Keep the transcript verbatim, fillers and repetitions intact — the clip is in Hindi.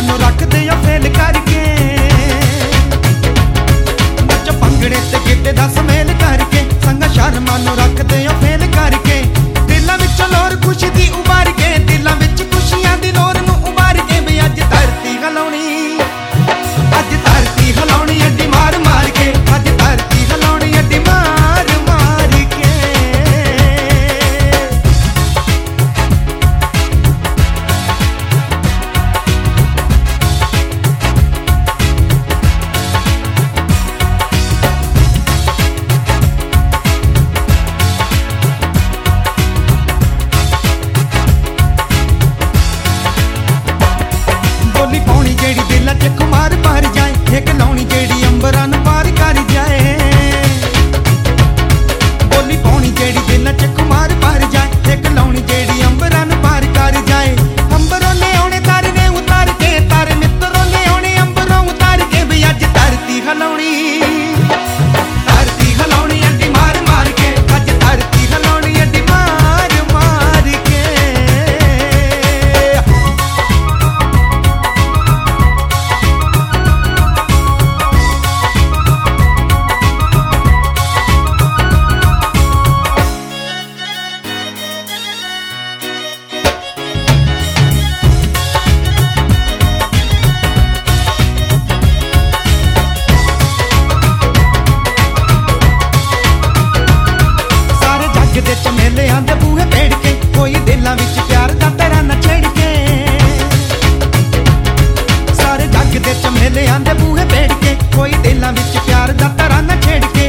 मानो रख दे फेल करके नच भंगड़े ते गिद्दे दा समेल करके संगा शर्मा नू रख दे फेल करके दिलां विच लोर खुशी दी उबार के दिलां विच खुशियां दी लोर नू उबार के भी अज धरती हिलाउणी अज धरती हिलाउणी अड्डी मार मार के अज धरती हिलाउणी अड्डी मार मार के बोली पाउणी जेड़ी दिलां च खुमार भर जाए हिक लाउणी जेड़ी अंबरां नूं पार कर जाए बोली पाउणी जेड़ी दिलां च खुमार भर जाए हिक लाउणी जेड़ी अंबरां नूं पार कर जाए अंबरों ले आउणे तारे ने उतार के तारे मित्रों ले आउणे अंबरों उतार के भी अज धरती हिलाउणी धरती हिलाउणी अड्डी मार मार के अज धरती हिलाउणी अड्डी मार मार के दे चमेलियां दे बूहे पेड़ के कोई दिलां विच प्यार दा तराना छेड़ के सारे जग दे चमेलियां दे बूहे पेड़ के कोई दिलां विच प्यार दा तराना छेड़ के